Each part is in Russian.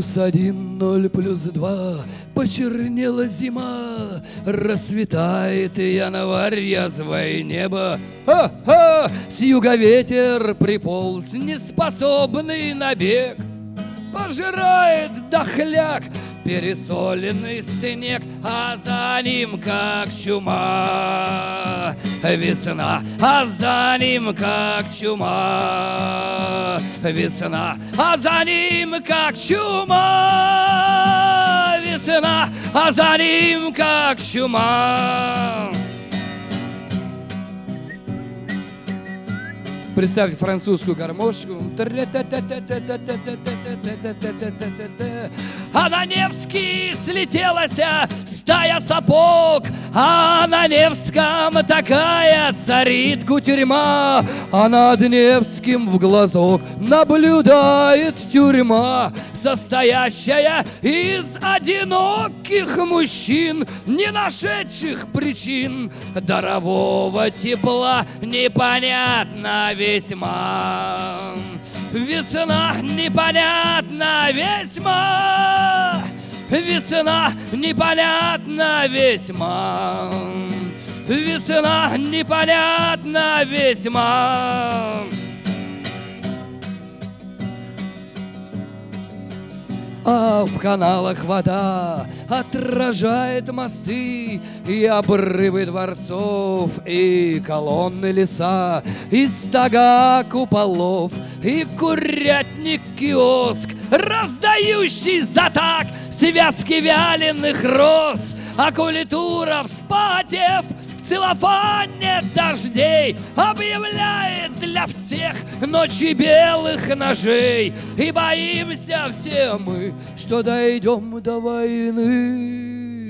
+1, 0 +2, почернела зима, расцветает январь, язвое небо. Ха-ха! С юга ветер приполз, неспособный на бег, пожирает дохляк пересоленный снег, а за ним как чума весна, а за ним как чума весна, а за ним как чума весна, а за ним как чума. Представьте французскую гармошку. А на Невский слетелась стая сапог, а на Невском такая царит кутерьма, а над Невским в глазок наблюдает тюрьма, состоящая из одиноких мужчин, не нашедших причин дарового тепла, непонятно весьма. Весна непонятна весьма, весна непонятна весьма, весна непонятна весьма. А в каналах вода отражает мосты и обрывы дворцов, и колонны леса, и стога куполов, и курятник-киоск, раздающий за так связки вяленых роз, а культура, вспотев в целлофане дождей, объявляет для всех ночи белых ножей. И боимся все мы, что дойдем до войны.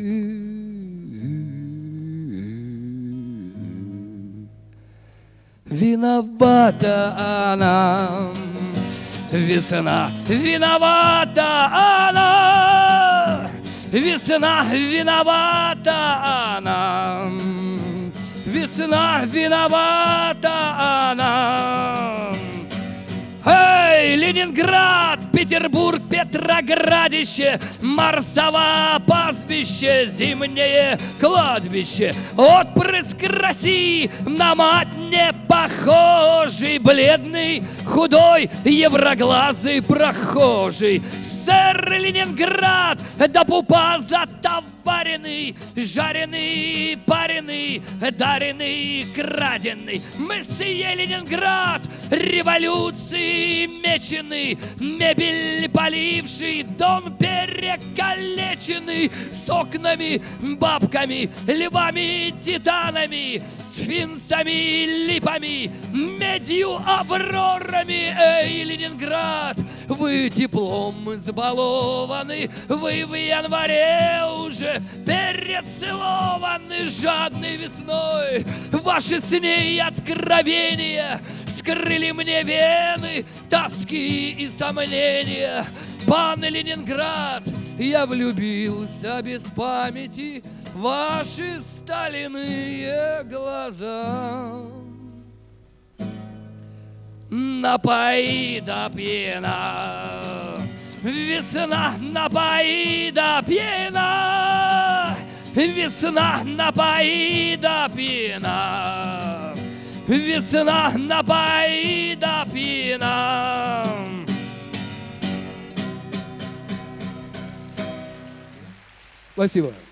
Виновата она, весна, виновата она, весна, виновата она, весна, виновата она. Эй, Ленинград, Петербург, Петроградище, Марсово пастбище, зимнее кладбище, отпрыск России на мать не похожий, бледный, худой, евроглазый прохожий. Сэр Ленинград, до пупа затоваренный, жареный, пареный, дареный, краденый. Месье Ленинград, революции меченый, мебель поливший, дом перекалеченный, с окнами, бабками, львами, титанами, сфинксами, липами, медью, аврорами. Эй, Ленинград, вы теплом избалованы, вы в январе уже перецелованы жадной весной. Ваши сны и откровения скрыли мне вены, тоски и сомнения. Пан Ленинград, я влюбился без памяти в ваши стальные глаза. Напои до пьяна, весна, напои до пьяна, весна, напои до пьяна, весна, напои до пьяна. Спасибо.